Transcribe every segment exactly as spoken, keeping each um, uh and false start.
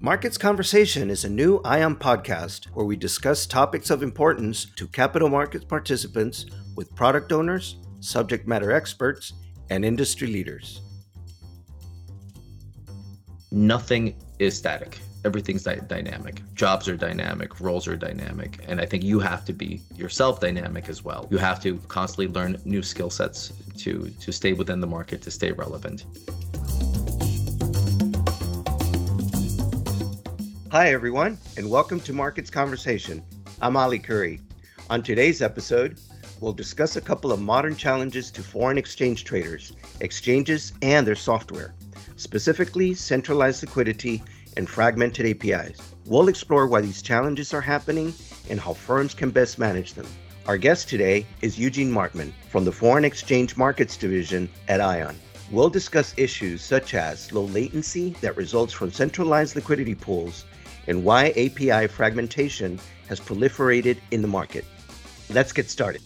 Markets Conversation is a new ION podcast where we discuss topics of importance to capital markets participants with product owners, subject matter experts, and industry leaders. Nothing is static. Everything's dy- dynamic. Jobs are dynamic, roles are dynamic, and I think you have to be yourself dynamic as well. You have to constantly learn new skill sets to, to stay within the market, to stay relevant. Hi, everyone, and welcome to Markets Conversation. I'm Ali Curry. On today's episode, we'll discuss a couple of modern challenges to foreign exchange traders, exchanges, and their software, specifically centralized liquidity and fragmented A P Is. We'll explore why these challenges are happening and how firms can best manage them. Our guest today is Eugene Markman from the Foreign Exchange Markets Division at ION. We'll discuss issues such as low latency that results from centralized liquidity pools and why A P I fragmentation has proliferated in the market. Let's get started.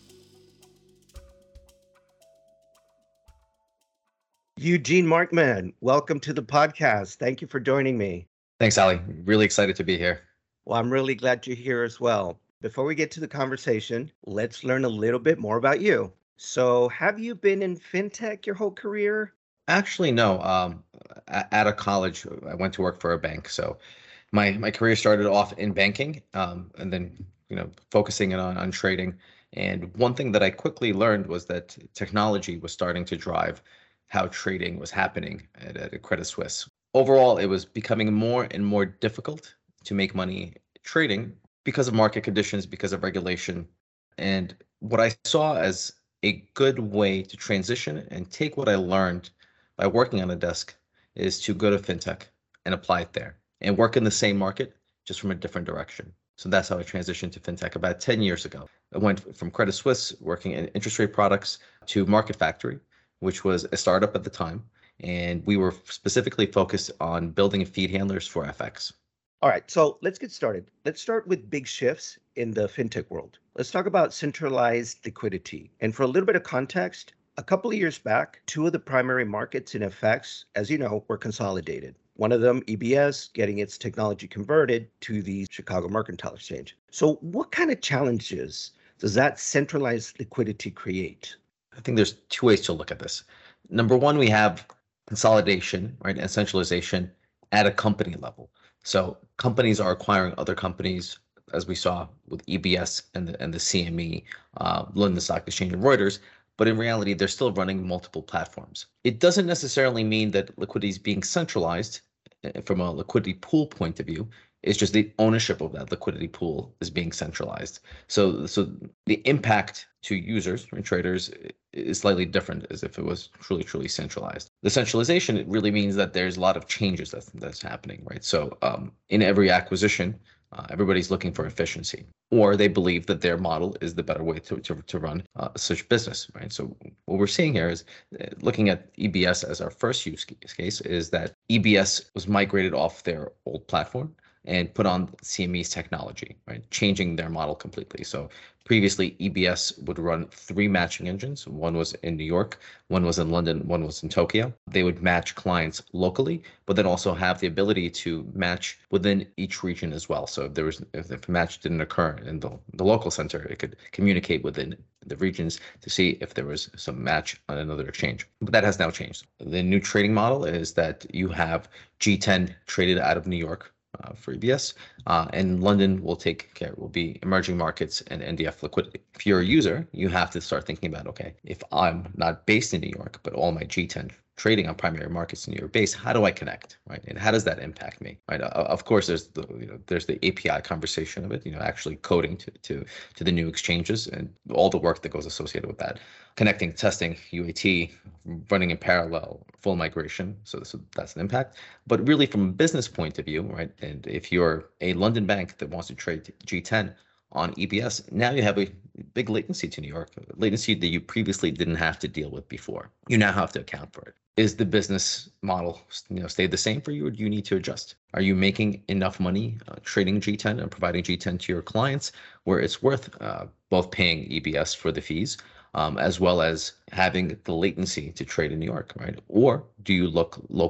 Eugene Markman, welcome to the podcast. Thank you for joining me. Thanks, Ali. Really excited to be here. Well, I'm really glad you're here as well. Before we get to the conversation, let's learn a little bit more about you. So have you been in fintech your whole career? Actually, no. Um, out of college, I went to work for a bank. So my my career started off in banking, um, and then you know focusing on on trading. And one thing that I quickly learned was that technology was starting to drive how trading was happening at, at Credit Suisse. Overall, it was becoming more and more difficult to make money trading because of market conditions, because of regulation. And what I saw as a good way to transition and take what I learned by working on a desk is to go to fintech and apply it there and work in the same market, just from a different direction. So that's how I transitioned to fintech about ten years ago. I went from Credit Suisse working in interest rate products to Market Factory, which was a startup at the time. And we were specifically focused on building feed handlers for F X. All right, so let's get started. Let's start with big shifts in the fintech world. Let's talk about centralized liquidity. And for a little bit of context, a couple of years back, two of the primary markets in F X, as you know, were consolidated. One of them, E B S, getting its technology converted to the Chicago Mercantile Exchange. So what kind of challenges does that centralized liquidity create? I think there's two ways to look at this. Number one, we have consolidation, right, and centralization at a company level. So companies are acquiring other companies, as we saw with E B S and the, and the C M E, uh, London Stock Exchange and Reuters, but in reality, they're still running multiple platforms. It doesn't necessarily mean that liquidity is being centralized from a liquidity pool point of view. It's just the ownership of that liquidity pool is being centralized. So, so the impact to users and traders is slightly different as if it was truly, truly centralized. The centralization, it really means that there's a lot of changes that's, that's happening, right? So um, in every acquisition, uh, everybody's looking for efficiency, or they believe that their model is the better way to, to, to run uh, such business, right? So what we're seeing here is uh, looking at E B S as our first use case is that E B S was migrated off their old platform and put on C M E's technology, right? Changing their model completely. So previously, E B S would run three matching engines. One was in New York, one was in London, one was in Tokyo. They would match clients locally, but then also have the ability to match within each region as well. So if there was, if a match didn't occur in the, the local center, it could communicate within the regions to see if there was some match on another exchange. But that has now changed. The new trading model is that you have G ten traded out of New York, Uh, for E B S, uh, and London will take care, will be emerging markets and N D F liquidity. If you're a user, you have to start thinking about, okay, if I'm not based in New York, but all my G ten trading on primary markets in New York base, how do I connect, right? And how does that impact me, right? Uh, of course, there's the you know there's the A P I conversation of it, you know, actually coding to to to the new exchanges and all the work that goes associated with that, connecting, testing, U A T, running in parallel, full migration. So, so that's an impact. But really, from a business point of view, right? And if you're a London bank that wants to trade G ten on E B S, now you have a big latency to New York, latency that you previously didn't have to deal with before. You now have to account for it. Is the business model, you know, stay the same for you, or do you need to adjust? Are you making enough money uh, trading G ten and providing G ten to your clients where it's worth uh, both paying E B S for the fees, um, as well as having the latency to trade in New York, right? Or do you look locally?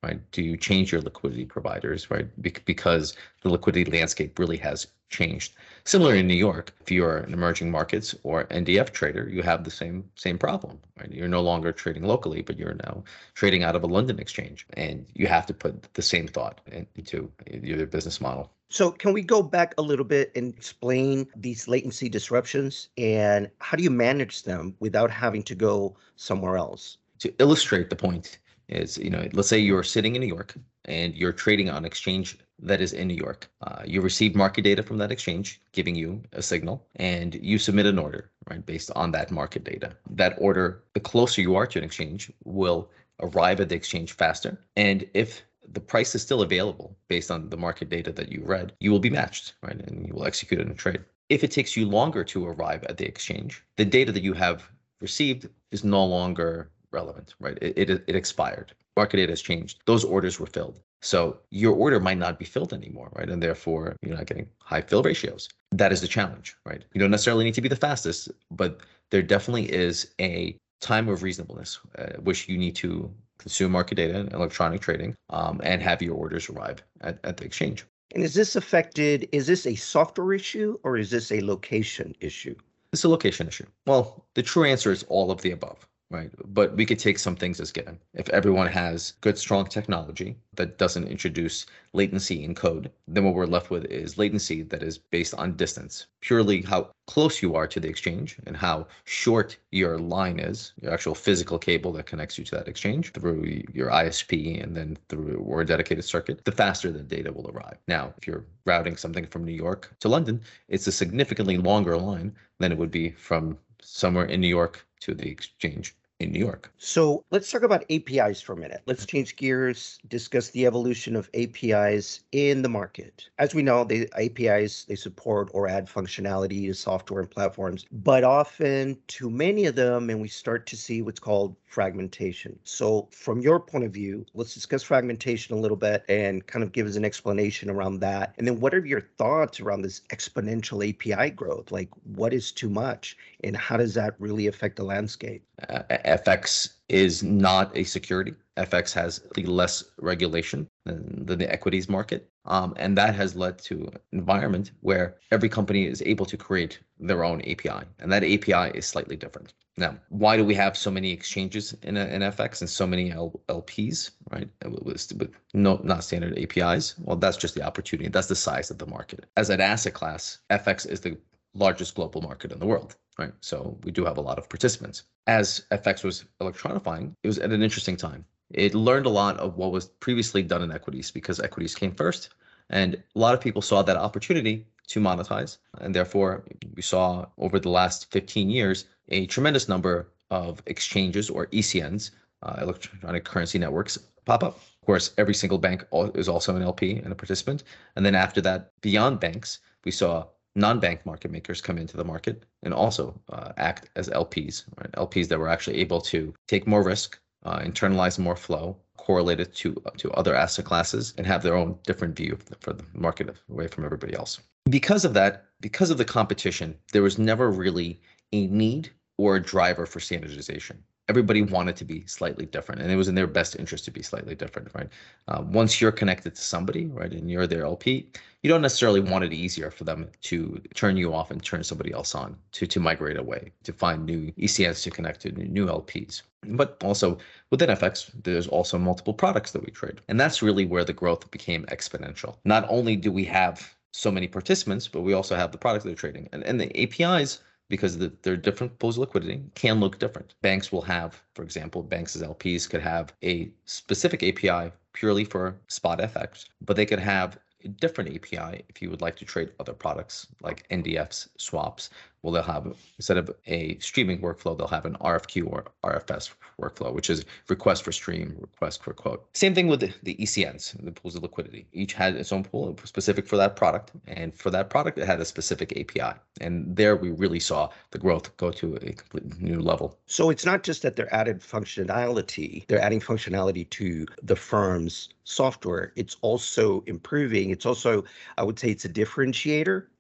right? Do you change your liquidity providers, right? Bec- because the liquidity landscape really has changed. Similar in New York, if you're an emerging markets or N D F trader, you have the same same problem, right? You're no longer trading locally, but you're now trading out of a London exchange, and you have to put the same thought into your business model. So, can we go back a little bit and explain these latency disruptions and how do you manage them without having to go somewhere else? To illustrate the point is, you know, let's say you're sitting in New York and you're trading on an exchange that is in New York. Uh, you receive market data from that exchange, giving you a signal, and you submit an order, right, based on that market data. That order, the closer you are to an exchange, will arrive at the exchange faster. And if the price is still available based on the market data that you read, you will be matched, right? And you will execute in a trade. If it takes you longer to arrive at the exchange, the data that you have received is no longer relevant, right? It, it, it expired. Market data has changed. Those orders were filled. So your order might not be filled anymore, right? And therefore, you're not getting high fill ratios. That is the challenge, right? You don't necessarily need to be the fastest, but there definitely is a time of reasonableness, uh, which you need to consume market data and electronic trading um, and have your orders arrive at, at the exchange. And is this affected? Is this a software issue or is this a location issue? It's a location issue. Well, the true answer is all of the above. Right. But we could take some things as given. If everyone has good, strong technology that doesn't introduce latency in code, then what we're left with is latency that is based on distance, purely how close you are to the exchange and how short your line is, your actual physical cable that connects you to that exchange through your I S P and then through or a dedicated circuit, the faster the data will arrive. Now, if you're routing something from New York to London, it's a significantly longer line than it would be from somewhere in New York to the exchange in New York. So let's talk about A P Is for a minute. Let's change gears, discuss the evolution of A P Is in the market. As we know, the A P Is, they support or add functionality to software and platforms, but often too many of them, and we start to see what's called fragmentation. So from your point of view, let's discuss fragmentation a little bit and kind of give us an explanation around that. And then what are your thoughts around this exponential A P I growth? Like what is too much and how does that really affect the landscape? Uh, F X is not a security. F X has less regulation than, than the equities market. Um, and that has led to an environment where every company is able to create their own A P I. And that A P I is slightly different. Now, why do we have so many exchanges in, in F X and so many L, LPs, right? With, with no, not standard A P Is? Well, that's just the opportunity. That's the size of the market. As an asset class, F X is the largest global market in the world, right? So we do have a lot of participants. As F X was electronifying, it was at an interesting time. It learned a lot of what was previously done in equities because equities came first. And a lot of people saw that opportunity to monetize. And therefore, we saw over the last fifteen years, a tremendous number of exchanges or E C Ns, uh, electronic currency networks, pop up. Of course, every single bank is also an L P and a participant. And then after that, beyond banks, we saw non-bank market makers come into the market and also uh, act as L Ps, right? L Ps that were actually able to take more risk, uh, internalize more flow, correlate it to, uh, to other asset classes, and have their own different view of the, for the market away from everybody else. Because of that, because of the competition, there was never really a need or a driver for standardization. Everybody wanted to be slightly different, and it was in their best interest to be slightly different, right? Uh, once you're connected to somebody, right, and you're their L P, you don't necessarily want it easier for them to turn you off and turn somebody else on, to to migrate away, to find new E C Ns to connect to, new L Ps. But also within F X, there's also multiple products that we trade, and that's really where the growth became exponential. Not only do we have so many participants, but we also have the products that are trading, and and the A P Is, because the, they're different pools of liquidity, can look different. Banks will have, for example, banks as L Ps could have a specific A P I purely for spot F X, but they could have a different A P I if you would like to trade other products like N D Fs, swaps. Well, they'll have, instead of a streaming workflow, they'll have an R F Q or R F S workflow, which is request for stream, request for quote. Same thing with the, the E C Ns, the pools of liquidity. Each had its own pool specific for that product. And for that product, it had a specific A P I. And there we really saw the growth go to a complete new level. So it's not just that they're added functionality, they're adding functionality to the firm's software. It's also improving. It's also, I would say it's a differentiator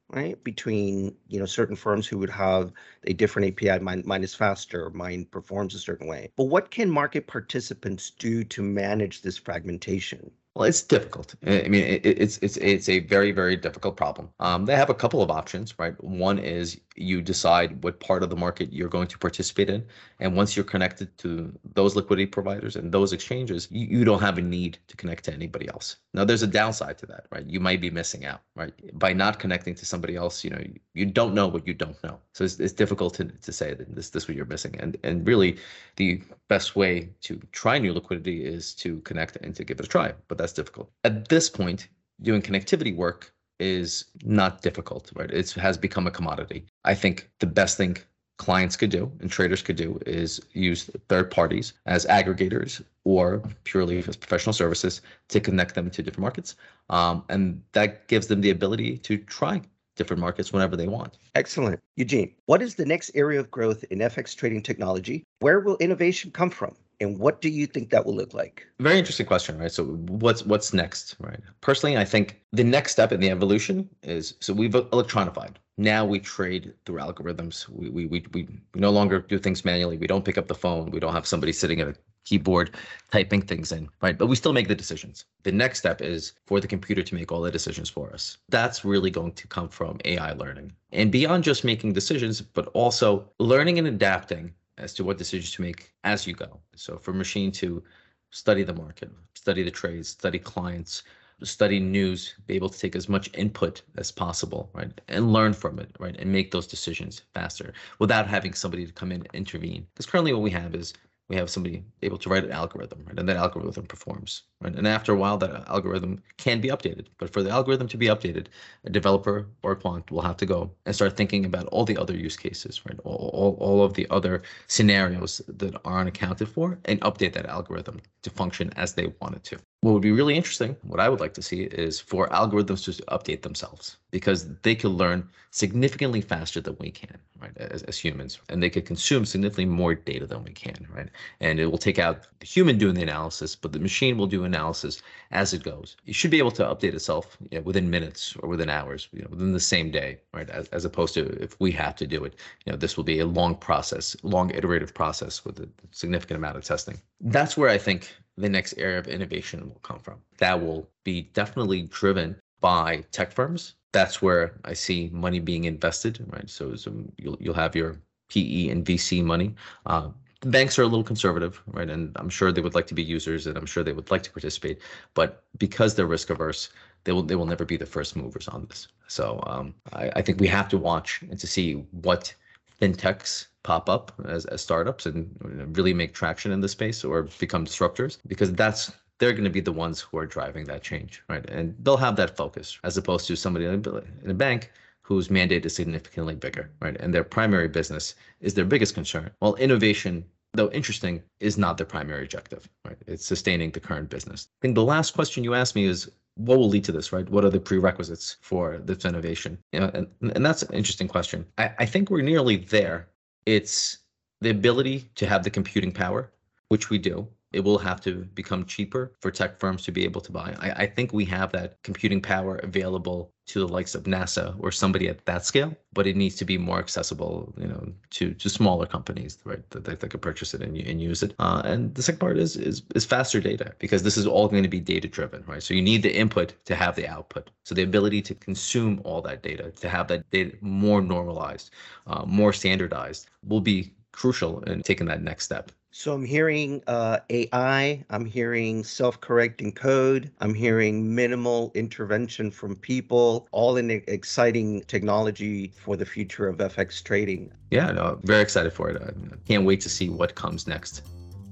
right? Between, you know, certain firms who would have a different A P I, mine, mine is faster, mine performs a certain way. But what can market participants do to manage this fragmentation? Well, it's difficult. I mean, it, it's it's it's a very, very difficult problem. Um, they have a couple of options, right? One is you decide what part of the market you're going to participate in, and once you're connected to those liquidity providers and those exchanges, you, you don't have a need to connect to anybody else. Now, there's a downside to that, right? You might be missing out, right? By not connecting to somebody else, you know, you, you don't know what you don't know. So it's, it's difficult to, to say that this this is what you're missing. And and really, the best way to try new liquidity is to connect and to give it a try. But that's difficult. At this point, doing connectivity work is not difficult, right? It has become a commodity. I think the best thing clients could do and traders could do is use third parties as aggregators or purely as professional services to connect them to different markets. Um, and that gives them the ability to try different markets whenever they want. Excellent. Eugene, what is the next area of growth in F X trading technology? Where will innovation come from? And what do you think that will look like? Very interesting question, right? So what's what's next, right? Personally, I think the next step in the evolution is, so we've electronified. Now we trade through algorithms. We we we we no longer do things manually. We don't pick up the phone. We don't have somebody sitting at a keyboard typing things in, right? But we still make the decisions. The next step is for the computer to make all the decisions for us. That's really going to come from A I learning. And beyond just making decisions, but also learning and adapting as to what decisions to make as you go. So for machine to study the market, study the trades, study clients, study news, be able to take as much input as possible, right? And learn from it, right? And make those decisions faster without having somebody to come in and intervene. Because currently what we have is we have somebody able to write an algorithm, right? And that algorithm performs, right? And after a while, that algorithm can be updated. But for the algorithm to be updated, a developer or a quant will have to go and start thinking about all the other use cases, right? All, all, all of the other scenarios that aren't accounted for and update that algorithm to function as they want it to. What would be really interesting, what I would like to see, is for algorithms to update themselves, because they could learn significantly faster than we can, right, as, as humans, and they could consume significantly more data than we can, right? And it will take out the human doing the analysis, but the machine will do analysis as it goes. It should be able to update itself, you know, within minutes or within hours, you know, within the same day, right? As, as opposed to if we have to do it, you know, this will be a long process, long iterative process with a significant amount of testing. That's where I think the next area of innovation will come from. That will be definitely driven by tech firms. That's where I see money being invested, right? So, so you'll you'll have your P E and V C money. Uh, the banks are a little conservative, right? And I'm sure they would like to be users, and I'm sure they would like to participate. But because they're risk averse, they will they will never be the first movers on this. So um, I, I think we have to watch and to see what fintechs pop up as, as startups and really make traction in the space or become disruptors, because that's they're going to be the ones who are driving that change, right? And they'll have that focus as opposed to somebody in a, in a bank whose mandate is significantly bigger, right? And their primary business is their biggest concern. While innovation, though interesting, is not their primary objective, right? It's sustaining the current business. I think the last question you asked me is, what will lead to this, right? What are the prerequisites for this innovation? You know, and, and that's an interesting question. I, I think we're nearly there. It's the ability to have the computing power, which we do. It will have to become cheaper for tech firms to be able to buy. I, I think we have that computing power available to the likes of NASA or somebody at that scale, but it needs to be more accessible, you know, to to smaller companies, right? That they, they could purchase it and, and use it. Uh, and the second part is, is is faster data, because this is all going to be data driven, right? So you need the input to have the output. So the ability to consume all that data, to have that data more normalized, uh, more standardized, will be crucial in taking that next step. So I'm hearing uh, A I, I'm hearing self-correcting code, I'm hearing minimal intervention from people, all in exciting technology for the future of F X trading. Yeah, no, very excited for it. I can't wait to see what comes next.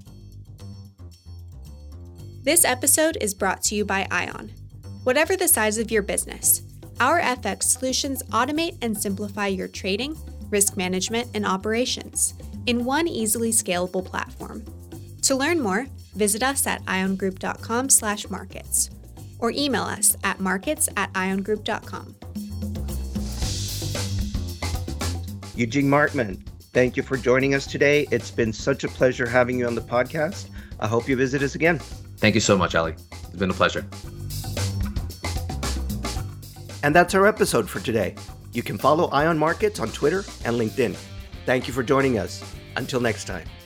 This episode is brought to you by Ion. Whatever the size of your business, our F X solutions automate and simplify your trading, risk management, and operations in one easily scalable platform. To learn more, visit us at iongroup.com slash markets or email us at markets at iongroup.com. Eugene Markman, thank you for joining us today. It's been such a pleasure having you on the podcast. I hope you visit us again. Thank you so much, Ali. It's been a pleasure. And that's our episode for today. You can follow Ion Markets on Twitter and LinkedIn. Thank you for joining us. Until next time.